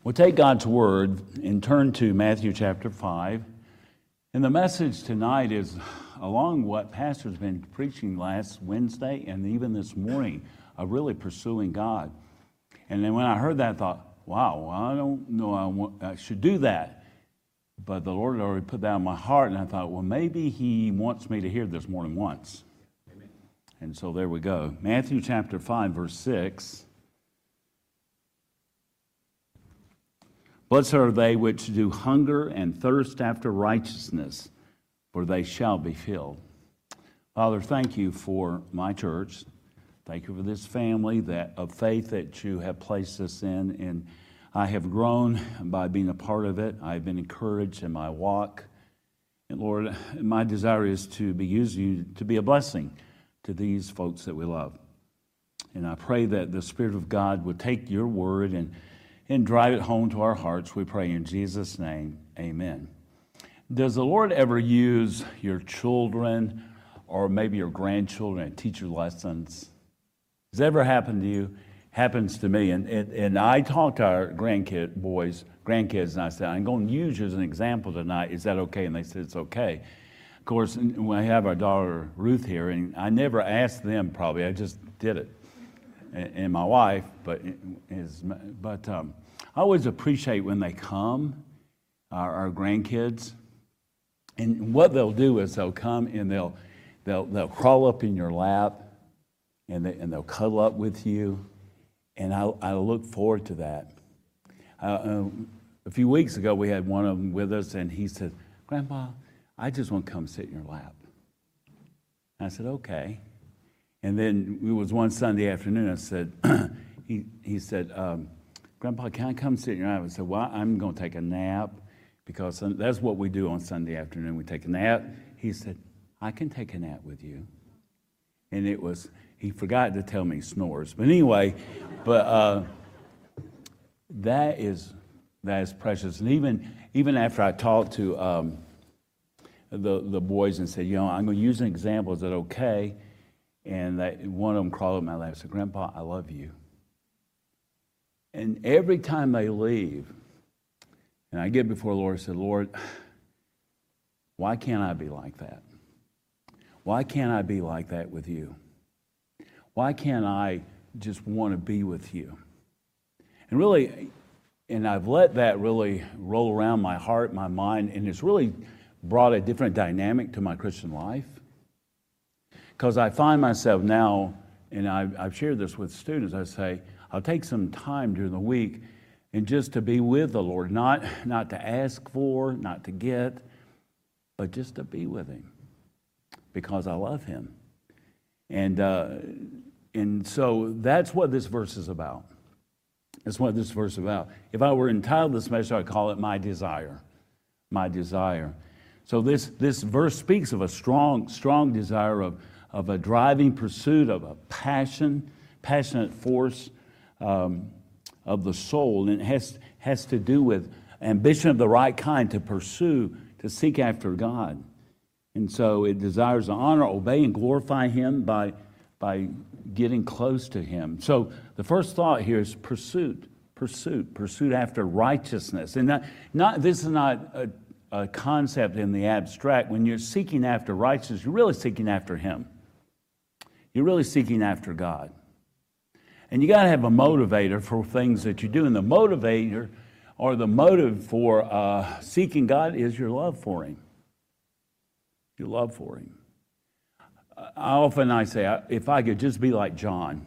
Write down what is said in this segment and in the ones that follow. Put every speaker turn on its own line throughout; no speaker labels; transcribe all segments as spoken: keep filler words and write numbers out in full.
We'll take God's Word and turn to Matthew chapter five. And the message tonight is along what Pastor's been preaching last Wednesday and even this morning, of really pursuing God. And then when I heard that, I thought, wow, well, I don't know I, want, I should do that. But the Lord had already put that in my heart, and I thought, well, maybe He wants me to hear this more than once. Amen. And so there we go. Matthew chapter five, verse six. Blessed are they which do hunger and thirst after righteousness, for they shall be filled. Father, thank you for my church. Thank you for this family that of faith that you have placed us in. And I have grown by being a part of it. I've been encouraged in my walk. And Lord, my desire is to be using you to be a blessing to these folks that we love. And I pray that the Spirit of God would take your word and and drive it home to our hearts. We pray in Jesus' name, amen. Does the Lord ever use your children or maybe your grandchildren to teach you lessons? Has that ever happened to you? Happens to me. And, and, and I talk to our grandkid boys, grandkids, and I said, I'm going to use you as an example tonight. Is that okay? And they said, it's okay. Of course, when I have our daughter Ruth here, and I never asked them probably, I just did it. And my wife, but is, but um, I always appreciate when they come, our, our grandkids, and what they'll do is they'll come and they'll they'll they'll crawl up in your lap, and they, and they'll cuddle up with you, and I I look forward to that. Uh, uh, a few weeks ago, we had one of them with us, and he said, "Grandpa, I just want to come sit in your lap." And I said, "Okay." And then it was one Sunday afternoon. I said, he he said, um, "Grandpa, can I come sit in your lap?" I said, "Well, I'm going to take a nap because that's what we do on Sunday afternoon. We take a nap." He said, "I can take a nap with you." And it was, he forgot to tell me he snores. But anyway, but uh, that is that is precious. And even even after I talked to um, the the boys and said, you know, I'm going to use an example. Is that okay? And that one of them crawled up my lap and said, "Grandpa, I love you." And every time they leave, and I get before the Lord and said, "Lord, why can't I be like that? Why can't I be like that with you? Why can't I just want to be with you?" And really, and I've let that really roll around my heart, my mind, and it's really brought a different dynamic to my Christian life. Because I find myself now, and I've, I've shared this with students, I say, I'll take some time during the week and just to be with the Lord, not, not to ask for, not to get, but just to be with Him because I love Him. And, uh, and so that's what this verse is about. That's what this verse is about. If I were entitled this message, I'd call it My Desire. My Desire. So this, this verse speaks of a strong, strong desire of of a driving pursuit, of a passion, passionate force um, of the soul. And it has, has to do with ambition of the right kind to pursue, to seek after God. And so it desires to honor, obey, and glorify Him by, by getting close to Him. So the first thought here is pursuit, pursuit, pursuit after righteousness. And not, not this is not a, a concept in the abstract. When you're seeking after righteousness, you're really seeking after Him. You're really seeking after God. And you got to have a motivator for things that you do. And the motivator or the motive for uh, seeking God is your love for Him. Your love for Him. I often I say, if I could just be like John.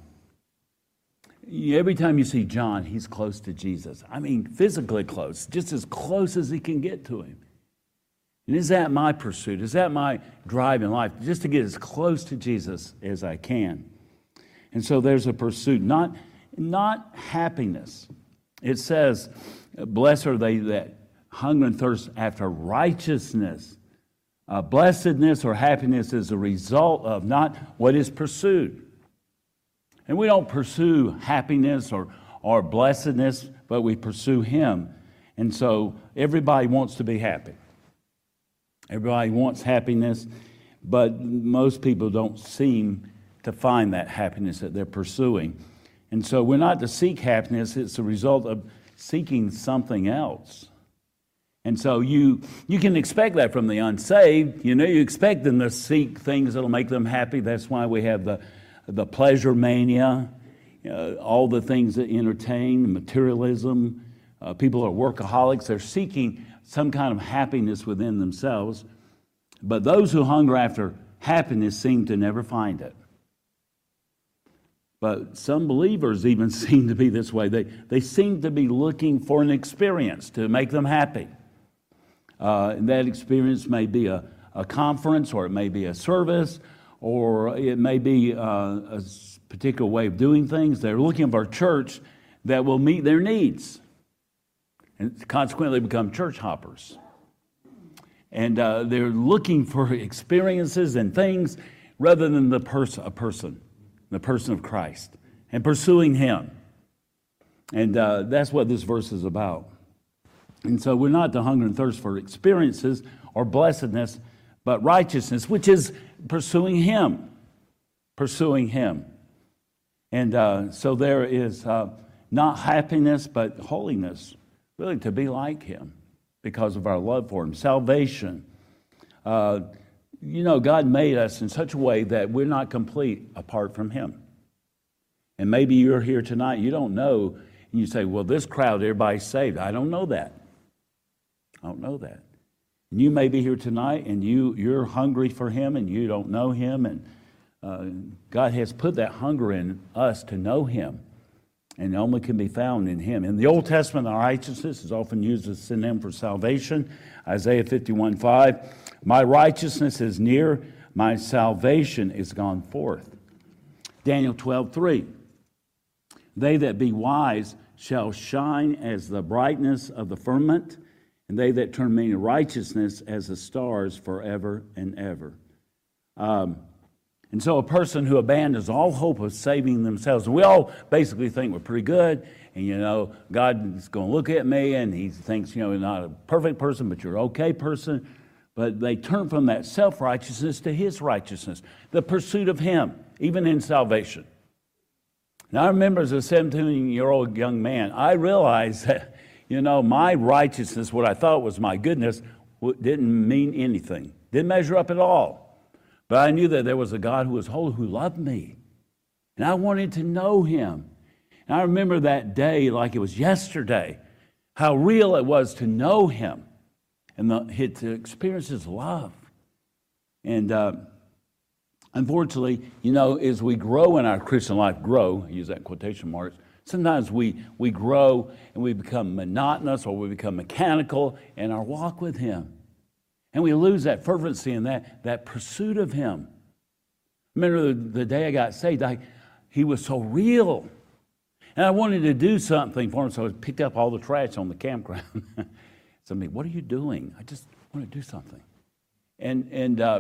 Every time you see John, he's close to Jesus. I mean, physically close, just as close as he can get to Him. And is that my pursuit? Is that my drive in life? Just to get as close to Jesus as I can. And so there's a pursuit, not, not happiness. It says, blessed are they that hunger and thirst after righteousness. Uh, blessedness or happiness is a result of not what is pursued. And we don't pursue happiness or, or blessedness, but we pursue Him. And so everybody wants to be happy. Everybody wants happiness, but most people don't seem to find that happiness that they're pursuing. And so we're not to seek happiness. It's a result of seeking something else. And so you you can expect that from the unsaved. You know, you expect them to seek things that'll make them happy. That's why we have the the pleasure mania, uh, all the things that entertain, materialism. Uh, people are workaholics. They're seeking some kind of happiness within themselves. But those who hunger after happiness seem to never find it. But some believers even seem to be this way. They, they seem to be looking for an experience to make them happy. Uh, and that experience may be a, a conference, or it may be a service, or it may be uh, a particular way of doing things. They're looking for a church that will meet their needs, and consequently become church hoppers. And uh, they're looking for experiences and things rather than the person, a person, the person of Christ, and pursuing Him. And uh, that's what this verse is about. And so we're not to hunger and thirst for experiences or blessedness, but righteousness, which is pursuing Him, pursuing Him. And uh, so there is uh, not happiness, but holiness, really to be like Him because of our love for Him. Salvation. Uh, you know, God made us in such a way that we're not complete apart from Him. And maybe you're here tonight, you don't know, and you say, well, this crowd, everybody's saved. I don't know that. I don't know that. And you may be here tonight and you, you're hungry for Him and you don't know Him. And uh, God has put that hunger in us to know Him. And it only can be found in Him. In the Old Testament, our righteousness is often used as a synonym for salvation. Isaiah fifty-one five, my righteousness is near, my salvation is gone forth. Daniel twelve three, they that be wise shall shine as the brightness of the firmament, and they that turn many to righteousness as the stars forever and ever. Um, and so a person who abandons all hope of saving themselves, and we all basically think we're pretty good, and you know, God is going to look at me, and He thinks, you know, you're not a perfect person, but you're an okay person. But they turn from that self-righteousness to His righteousness, the pursuit of Him, even in salvation. Now I remember as a seventeen-year-old young man, I realized that, you know, my righteousness, what I thought was my goodness, didn't mean anything. Didn't measure up at all. But I knew that there was a God who was holy, who loved me. And I wanted to know Him. And I remember that day like it was yesterday, how real it was to know Him and the, to experience His love. And uh, unfortunately, you know, as we grow in our Christian life, grow, I use that in quotation marks, sometimes we, we grow and we become monotonous or we become mechanical in our walk with Him. And we lose that fervency and that, that pursuit of Him. I remember the, the day I got saved, I, He was so real. And I wanted to do something for Him, so I picked up all the trash on the campground. Somebody, what are you doing? I just want to do something. And, and uh,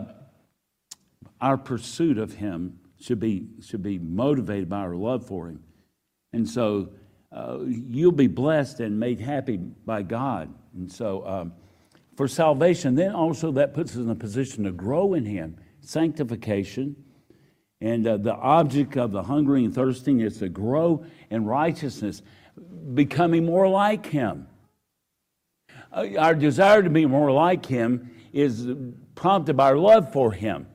our pursuit of Him should be, should be motivated by our love for Him. And so uh, you'll be blessed and made happy by God. And so um, for salvation, then also that puts us in a position to grow in Him. Sanctification. And uh, the object of the hungering and thirsting is to grow in righteousness, becoming more like Him. Uh, our desire to be more like Him is prompted by our love for Him.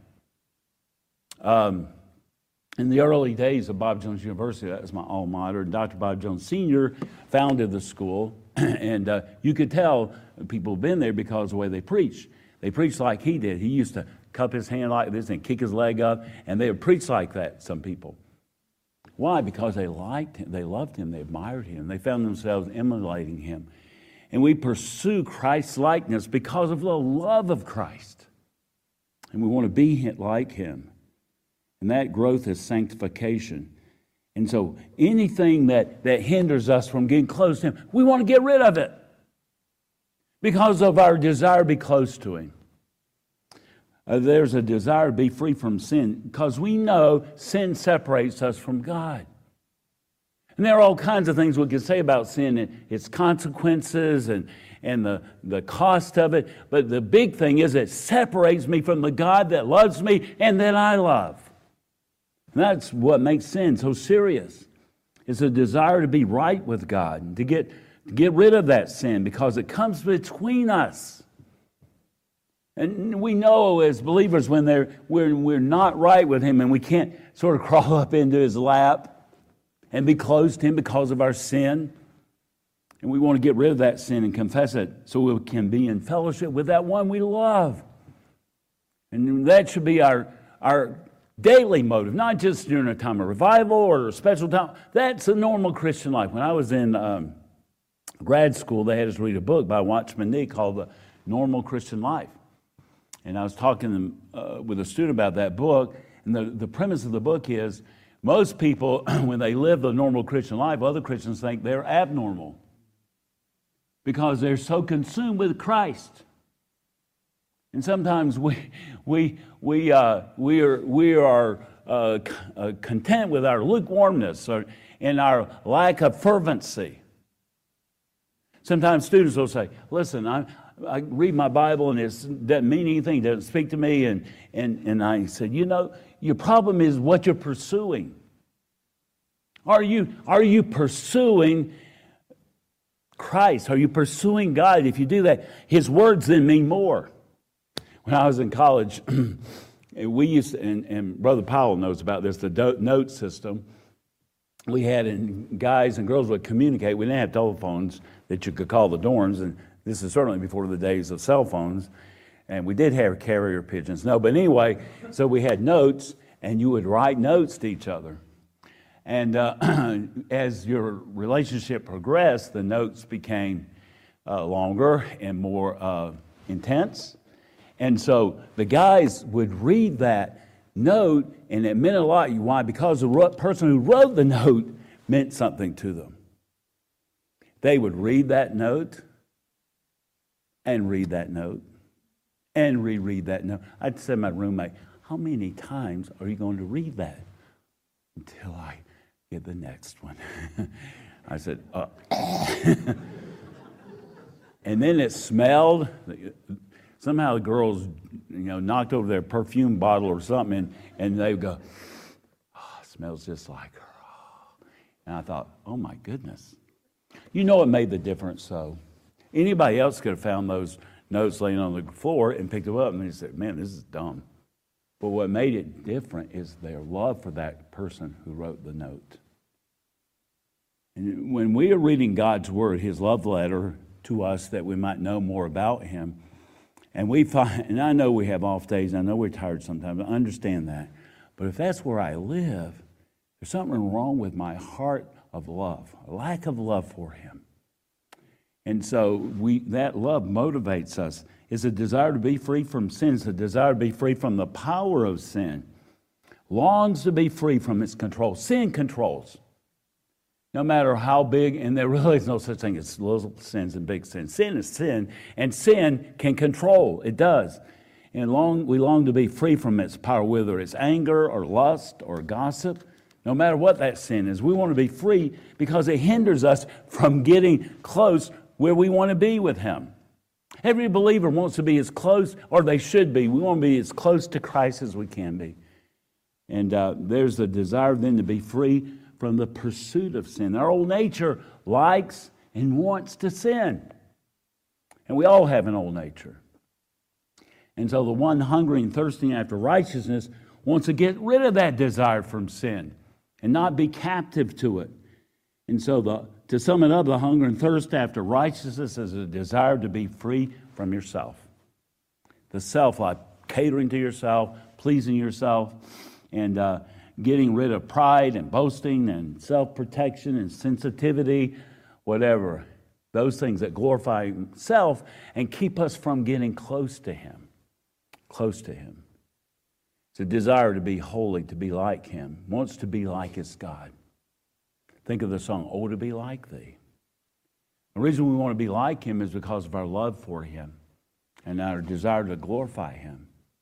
Um, In the early days of Bob Jones University, that was my alma mater, and Doctor Bob Jones Senior founded the school, and uh, you could tell people have been there because of the way they preach. They preached like he did. He used to cup his hand like this and kick his leg up, and they would preach like that, some people. Why? Because they liked him, they loved Him, they admired Him, they found themselves emulating Him. And we pursue Christ's likeness because of the love of Christ. And we want to be like Him. And that growth is sanctification. And so anything that, that hinders us from getting close to Him, we want to get rid of it because of our desire to be close to Him. Uh, there's a desire to be free from sin because we know sin separates us from God. And there are all kinds of things we can say about sin and its consequences and, and the, the cost of it. But the big thing is it separates me from the God that loves me and that I love. And that's what makes sin so serious. It's a desire to be right with God, to get Get rid of that sin because it comes between us. And we know as believers when they're, we're, we're not right with Him and we can't sort of crawl up into His lap and be close to Him because of our sin. And we want to get rid of that sin and confess it so we can be in fellowship with that one we love. And that should be our, our daily motive, not just during a time of revival or a special time. That's a normal Christian life. When I was in um, grad school, they had us read a book by Watchman Nee called The Normal Christian Life. And I was talking uh, with a student about that book, and the, the premise of the book is most people, when they live the normal Christian life, other Christians think they're abnormal because they're so consumed with Christ. And sometimes we we we uh, we are we are uh, c- uh, content with our lukewarmness or and our lack of fervency. Sometimes students will say, "Listen, I I read my Bible and it doesn't mean anything, it doesn't speak to me." And and and I said, "You know, your problem is what you're pursuing. Are you are you pursuing Christ? Are you pursuing God? If you do that, His words then mean more." When I was in college, we used to, and, and Brother Powell knows about this, the do, note system we had, and guys and girls would communicate. We didn't have telephones that you could call the dorms, and this is certainly before the days of cell phones. And we did have carrier pigeons. No, but anyway, so we had notes, and you would write notes to each other. And uh, as your relationship progressed, the notes became uh, longer and more uh, intense. And so the guys would read that note, and it meant a lot. Why? Because the person who wrote the note meant something to them. They would read that note, and read that note, and reread that note. I'd say to my roommate, "How many times are you going to read that?" "Until I get the next one." I said, uh. And then it smelled. Somehow the girls, you know, knocked over their perfume bottle or something, and, and they would go, "Oh, it smells just like her." Oh. And I thought, oh my goodness. You know what made the difference, though? Anybody else could have found those notes laying on the floor and picked them up, and they said, "Man, this is dumb." But what made it different is their love for that person who wrote the note. And when we are reading God's Word, His love letter to us that we might know more about Him, and we find, and I know we have off days, I know we're tired sometimes, I understand that. But if that's where I live, there's something wrong with my heart of love, a lack of love for Him. And so we that love motivates us. It's a desire to be free from sin. It's a desire to be free from the power of sin. Longs to be free from its control. Sin controls. No matter how big, and there really is no such thing as little sins and big sins. Sin is sin, and sin can control. It does. And long, we long to be free from its power, whether it's anger or lust or gossip. No matter what that sin is, we want to be free because it hinders us from getting close where we want to be with Him. Every believer wants to be as close, or they should be. We want to be as close to Christ as we can be. And uh, there's a desire then to be free from the pursuit of sin. Our old nature likes and wants to sin. And we all have an old nature. And so the one hungering and thirsting after righteousness wants to get rid of that desire from sin and not be captive to it. And so the, to sum it up, the hunger and thirst after righteousness is a desire to be free from yourself. The self-life, catering to yourself, pleasing yourself, and uh, getting rid of pride and boasting and self-protection and sensitivity, whatever. Those things that glorify self and keep us from getting close to Him. Close to Him. It's a desire to be holy, to be like Him. Wants to be like His God. Think of the song, "Oh, to be like Thee." The reason we want to be like Him is because of our love for Him and our desire to glorify Him.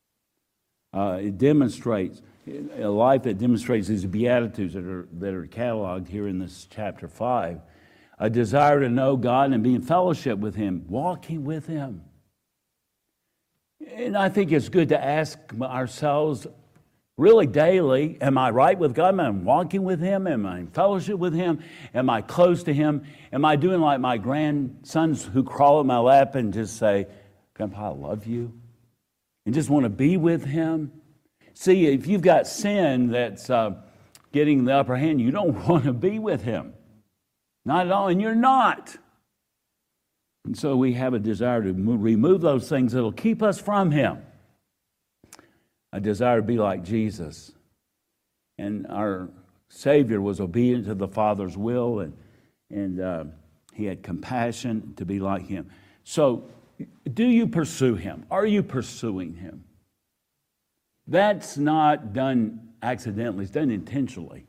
Uh, it demonstrates a life that demonstrates these beatitudes that are that are cataloged here in this chapter five. A desire to know God and be in fellowship with Him, walking with Him. And I think it's good to ask ourselves really daily. Am I right with God? Am I walking with Him? Am I in fellowship with Him? Am I close to Him? Am I doing like my grandsons who crawl in my lap and just say, Grandpa, I love you, and just want to be with Him? See, if you've got sin that's uh, getting the upper hand, you don't want to be with Him. Not at all, and you're not. And so we have a desire to move, remove those things that will keep us from Him. A desire to be like Jesus. And our Savior was obedient to the Father's will, and, and uh, He had compassion to be like Him. So, do you pursue Him? Are you pursuing Him? That's not done accidentally. It's done intentionally.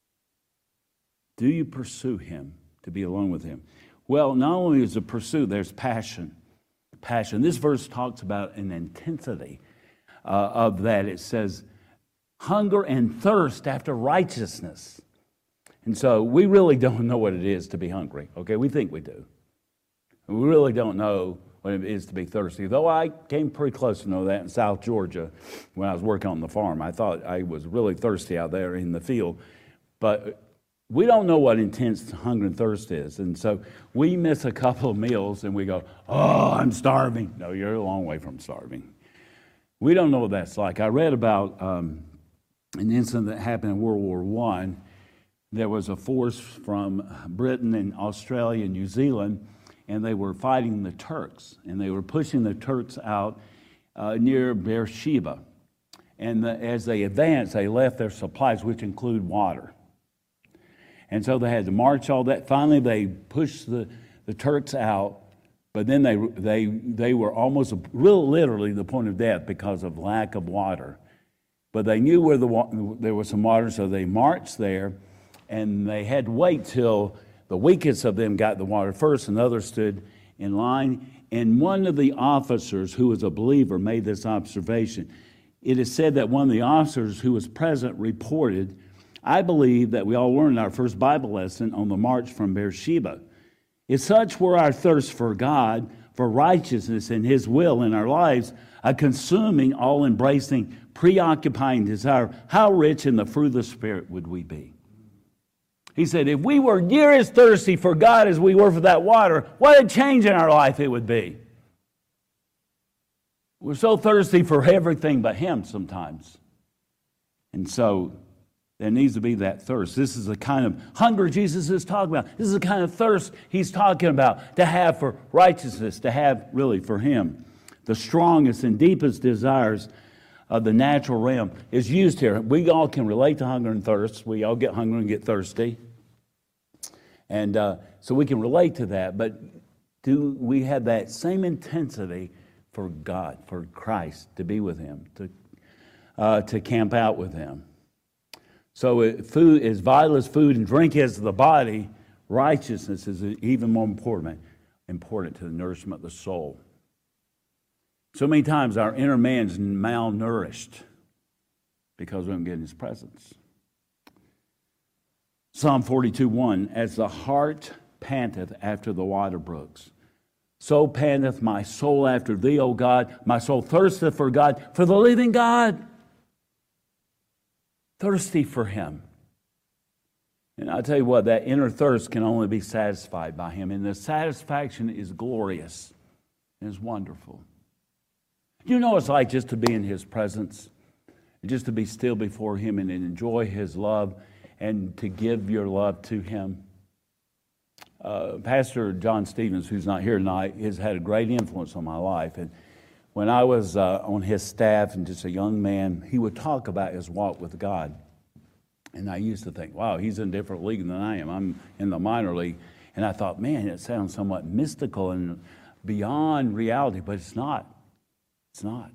Do you pursue Him to be alone with Him? Well, not only is it pursuit, there's passion. Passion. This verse talks about an intensity uh, of that. It says, hunger and thirst after righteousness. And so we really don't know what it is to be hungry. Okay, we think we do. We really don't know what it is to be thirsty. Though I came pretty close to know that in South Georgia when I was working on the farm. I thought I was really thirsty out there in the field. But we don't know what intense hunger and thirst is. And so we miss a couple of meals and we go, oh, I'm starving. No, you're a long way from starving. We don't know what that's like. I read about um, an incident that happened in World War One. There was a force from Britain and Australia and New Zealand, and they were fighting the Turks, and they were pushing the Turks out uh, near Beersheba. And the, as they advanced, they left their supplies, which include water. And so they had to march all that. Finally, they pushed the, the Turks out, but then they they they were almost real literally the point of death because of lack of water. But they knew where the there was some water, so they marched there, and they had to wait till the weakest of them got the water first, and others stood in line. And one of the officers, who was a believer, made this observation. It is said that one of the officers who was present reported, I believe that we all learned our first Bible lesson on the march from Beersheba. If such were our thirst for God, for righteousness and His will in our lives, a consuming, all-embracing, preoccupying desire, how rich in the fruit of the Spirit would we be? He said, if we were near as thirsty for God as we were for that water, what a change in our life it would be. We're so thirsty for everything but Him sometimes. And so there needs to be that thirst. This is the kind of hunger Jesus is talking about. This is the kind of thirst He's talking about, to have for righteousness, to have really for Him. The strongest and deepest desires of the natural realm is used here. We all can relate to hunger and thirst. We all get hungry and get thirsty. And uh, so we can relate to that. But do we have that same intensity for God, for Christ, to be with Him, to, uh, to camp out with Him? So it, food, as vital as food and drink is to the body, righteousness is even more important, important to the nourishment of the soul. So many times our inner man's malnourished because we don't get in His presence. Psalm forty-two one, as the hart panteth after the water brooks, so panteth my soul after Thee, O God. My soul thirsteth for God, for the living God. Thirsty for Him. And I'll tell you what, that inner thirst can only be satisfied by Him. And the satisfaction is glorious and is wonderful. You know what it's like just to be in His presence, just to be still before Him and enjoy His love and to give your love to Him. Uh, Pastor John Stevens, who's not here tonight, has had a great influence on my life. And when I was uh, on his staff and just a young man, he would talk about his walk with God. And I used to think, wow, he's in a different league than I am. I'm in the minor league. And I thought, man, it sounds somewhat mystical and beyond reality, but it's not. It's not.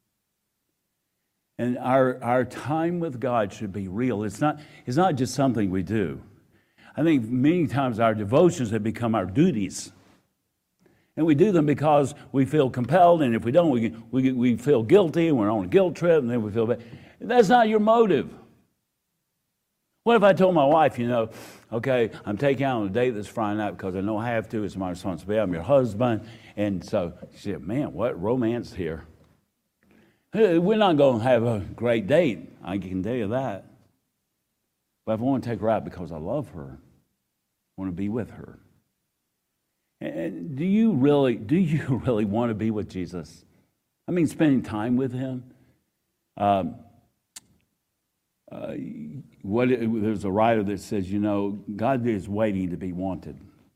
And our, our time with God should be real. It's not, it's not just something we do. I think many times our devotions have become our duties. And we do them because we feel compelled, and if we don't, we, we, we feel guilty, and we're on a guilt trip, and then we feel bad. That's not your motive. What if I told my wife, you know, okay, I'm taking out on a date this Friday night because I know I have to, it's my responsibility, I'm your husband, and so she said, man, what romance here. Hey, we're not going to have a great date, I can tell you that. But if I want to take her out because I love her, I want to be with her. And do you really, do you really want to be with Jesus? I mean, spending time with him. Um, uh, what there's a writer that says, you know, God is waiting to be wanted,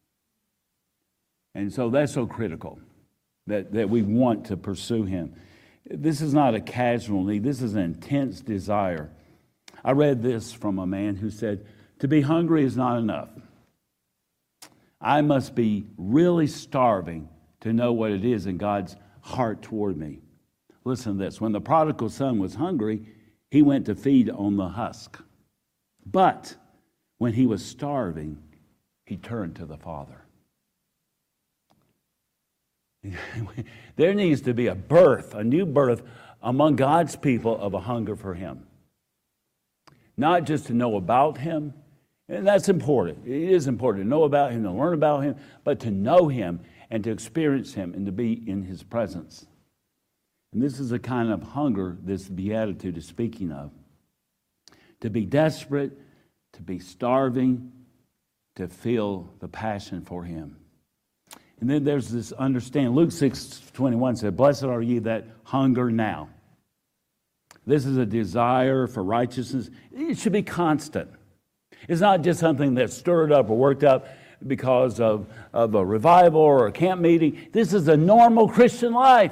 and so that's so critical that that we want to pursue him. This is not a casual need. This is an intense desire. I read this from a man who said, "To be hungry is not enough. I must be really starving to know what it is in God's heart toward me." Listen to this. When the prodigal son was hungry, he went to feed on the husk. But when he was starving, he turned to the Father. There needs to be a birth, a new birth among God's people of a hunger for him. Not just to know about him, and that's important. It is important to know about him, to learn about him, but to know him and to experience him and to be in his presence. And this is the kind of hunger this beatitude is speaking of. To be desperate, to be starving, to feel the passion for him. And then there's this understanding. Luke six twenty-one said, "Blessed are ye that hunger now." This is a desire for righteousness. It should be constant. It's not just something that's stirred up or worked up because of, of a revival or a camp meeting. This is a normal Christian life.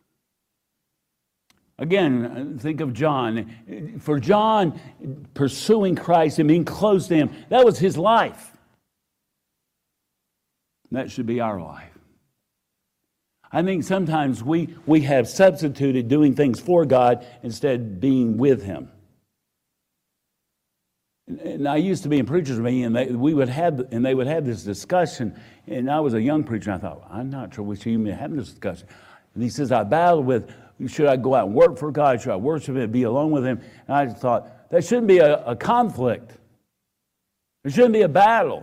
Again, think of John. For John, pursuing Christ and being close to him, that was his life. That should be our life. I think sometimes we, we have substituted doing things for God instead of being with him. And I used to be in preachers' meeting, and they, we would have, and they would have this discussion. And I was a young preacher, and I thought, I'm not sure we should even be having this discussion. And he says, I battled with, should I go out and work for God? Should I worship him and be alone with him? And I just thought, that shouldn't be a, a conflict. There shouldn't be a battle.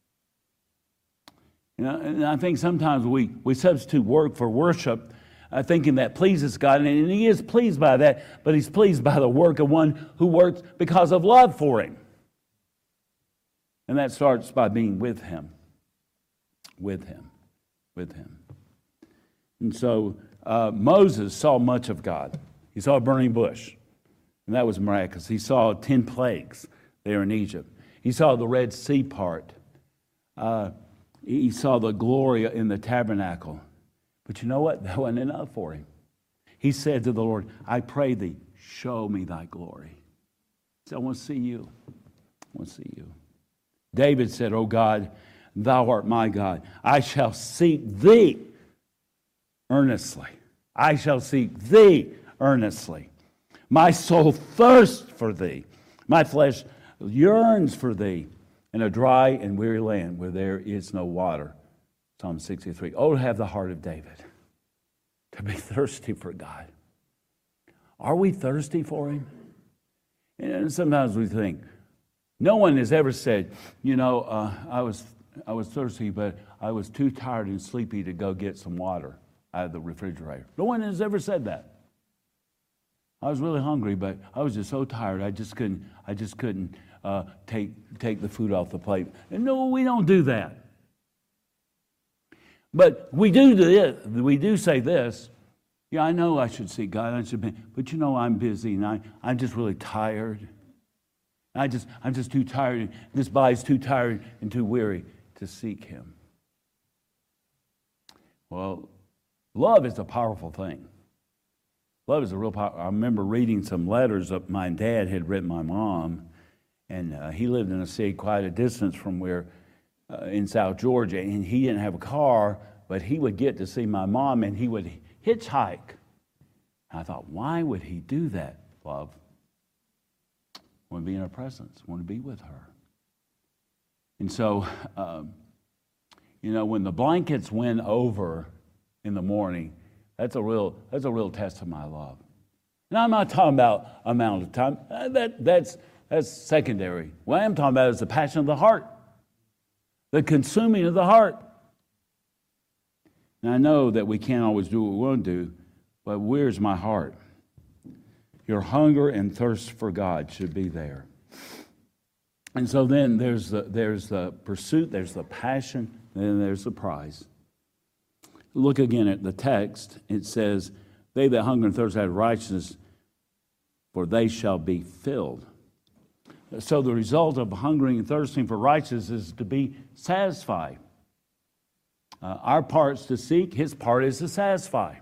You know, and I think sometimes we, we substitute work for worship, uh, thinking that pleases God. And he is pleased by that, but he's pleased by the work of one who works because of love for him. And that starts by being with him. With him. With him. And so uh, Moses saw much of God. He saw a burning bush. And that was miraculous. He saw ten plagues there in Egypt. He saw the Red Sea part. Uh, he saw the glory in the tabernacle. But you know what? That wasn't enough for him. He said to the Lord, I pray thee, show me thy glory. So I want to see you. I want to see you. David said, O God, thou art my God. I shall seek thee earnestly. I shall seek thee earnestly. My soul thirsts for thee. My flesh yearns for thee in a dry and weary land where there is no water. Psalm sixty-three. Oh, to have the heart of David, to be thirsty for God. Are we thirsty for him? And sometimes we think, no one has ever said, you know, uh, I was I was thirsty, but I was too tired and sleepy to go get some water out of the refrigerator. No one has ever said that. I was really hungry, but I was just so tired. I just couldn't. I just couldn't uh, take take the food off the plate. And no, we don't do that. But we do this. We do say this. Yeah, I know I should seek God. I should be, but you know, I'm busy and I I'm just really tired. I just I'm just too tired. This body's too tired and too weary to seek him. Well, love is a powerful thing. Love is a real power. I remember reading some letters that my dad had written my mom, and uh, he lived in a city quite a distance from where, uh, in South Georgia, and he didn't have a car, but he would get to see my mom, and he would hitchhike. And I thought, why would he do that, love? I want to be in her presence. I want to be with her. And so, um, you know, when the blankets went over in the morning, That's a real, that's a real test of my love. And I'm not talking about amount of time. Uh, that, that's, that's secondary. What I am talking about is the passion of the heart, the consuming of the heart. And I know that we can't always do what we want to do, but where's my heart? Your hunger and thirst for God should be there. And so then there's the, there's the pursuit, there's the passion, and then there's the prize. Look again at the text. It says, they that hunger and thirst after righteousness, for they shall be filled. So the result of hungering and thirsting for righteousness is to be satisfied. Uh, our part's to seek, his part is to satisfy.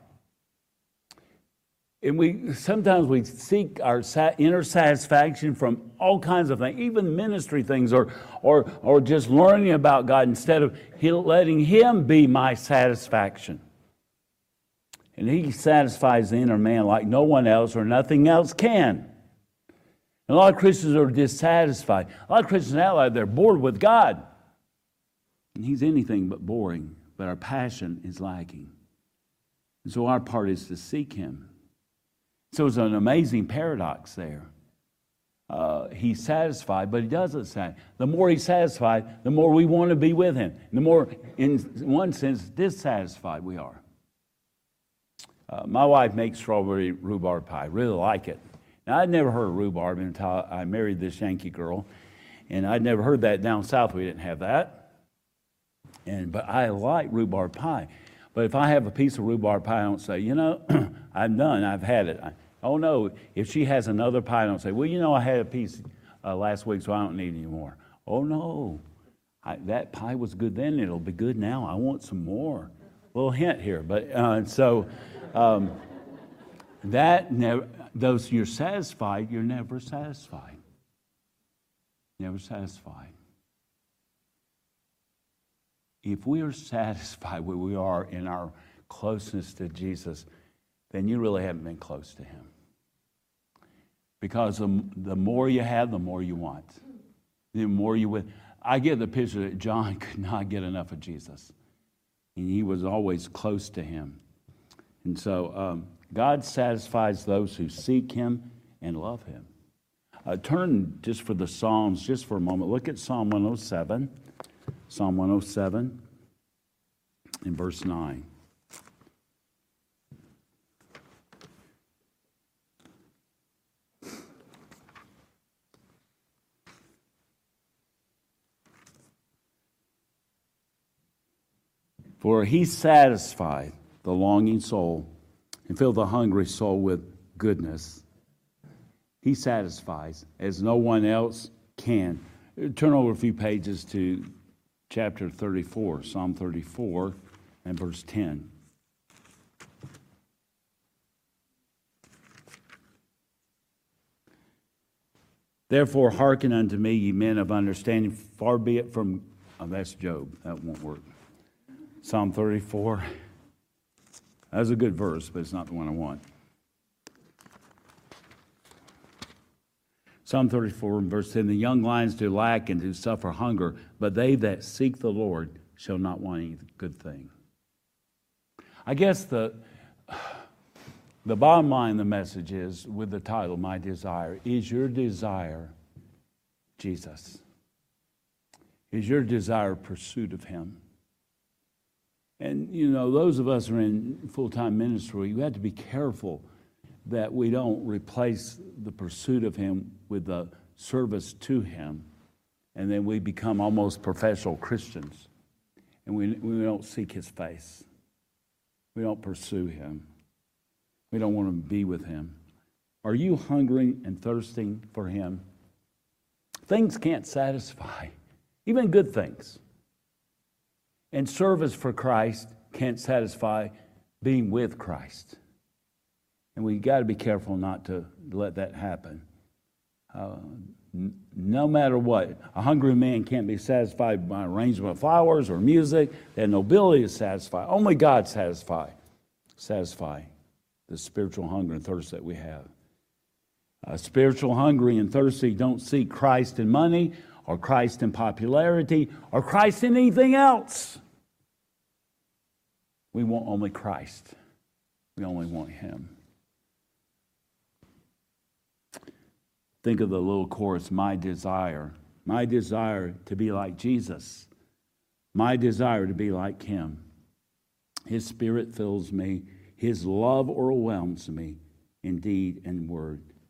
And we sometimes we seek our inner satisfaction from all kinds of things, even ministry things, or or or just learning about God instead of letting Him be my satisfaction. And He satisfies the inner man like no one else or nothing else can. And a lot of Christians are dissatisfied. A lot of Christians out there, they're bored with God. And He's anything but boring, but our passion is lacking. And so our part is to seek Him. So it's an amazing paradox there. Uh, he's satisfied, but he doesn't satisfy. The more he's satisfied, the more we want to be with him. The more, in one sense, dissatisfied we are. Uh, my wife makes strawberry rhubarb pie. I really like it. Now, I'd never heard of rhubarb until I married this Yankee girl. And I'd never heard that down south. We didn't have that. And But I like rhubarb pie. But if I have a piece of rhubarb pie, I don't say, you know, I'm done, I've had it. I, oh, no, if she has another pie, I don't say, well, you know, I had a piece uh, last week, so I don't need any more. Oh, no, I, that pie was good then, it'll be good now. I want some more. A little hint here. But uh, so um, that, never, those you're satisfied, you're never satisfied. Never satisfied. If we are satisfied where we are in our closeness to Jesus, then you really haven't been close to Him. Because the, the more you have, the more you want. The more you would. I get the picture that John could not get enough of Jesus. And he was always close to Him. And so um, God satisfies those who seek Him and love Him. Uh, turn just for the Psalms, just for a moment. Look at Psalm one oh seven. Psalm one oh seven in verse nine. For He satisfied the longing soul and filled the hungry soul with goodness. He satisfies as no one else can. Turn over a few pages to chapter thirty-four, Psalm thirty-four, and verse ten. Therefore, hearken unto me, ye men of understanding, far be it from... Oh, that's Job. That won't work. Psalm thirty-four. That's a good verse, but it's not the one I want. Psalm thirty-four and verse ten, the young lions do lack and do suffer hunger, but they that seek the Lord shall not want any good thing. I guess the, the bottom line of the message is, with the title, My Desire, is your desire Jesus? Is your desire pursuit of Him? And, you know, those of us who are in full-time ministry, we have to be careful that we don't replace the pursuit of Him with the service to Him, and then we become almost professional Christians, and we, we don't seek His face. We don't pursue Him. We don't want to be with Him. Are you hungering and thirsting for Him? Things can't satisfy, even good things. And service for Christ can't satisfy being with Christ. And we got to be careful not to let that happen. Uh, n- no matter what, a hungry man can't be satisfied by arrangement of flowers or music. That nobility is satisfied. Only God satisfy, satisfy the spiritual hunger and thirst that we have. Uh, spiritual hungry and thirsty don't seek Christ in money or Christ in popularity or Christ in anything else. We want only Christ. We only want Him. Think of the little chorus, my desire. My desire to be like Jesus. My desire to be like Him. His Spirit fills me. His love overwhelms me in deed and word.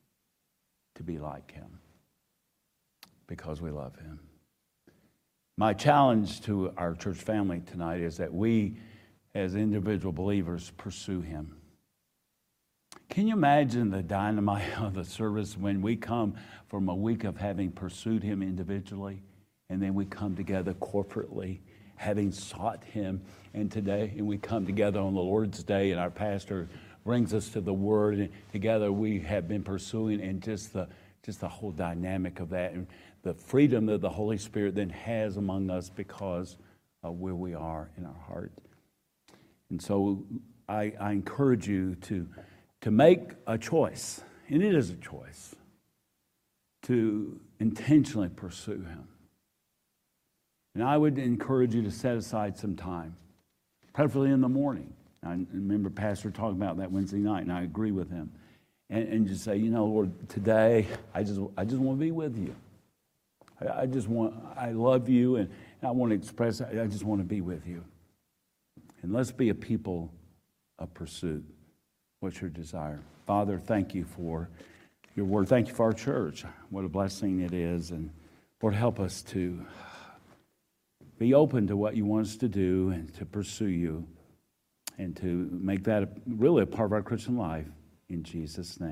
to be like him because we love him. My challenge to our church family tonight is that we, as individual believers, pursue him. Can you imagine the dynamite of the service when we come from a week of having pursued him individually, and then we come together corporately, having sought him, and today, and we come together on the Lord's Day, and our pastor brings us to the Word, and together we have been pursuing, and just the just the whole dynamic of that, and the freedom that the Holy Spirit then has among us because of where we are in our heart. And so I, I encourage you to, to make a choice, and it is a choice, to intentionally pursue him. And I would encourage you to set aside some time, preferably in the morning. I remember Pastor talking about that Wednesday night, and I agree with him. And, and just say, you know, Lord, today I just I just want to be with you. I, I just want, I love you, and I want to express, I just want to be with you. And let's be a people of pursuit. What's your desire? Father, thank you for your word. Thank you for our church. What a blessing it is. And Lord, help us to be open to what you want us to do and to pursue you and to make that a, really a part of our Christian life. In Jesus' name.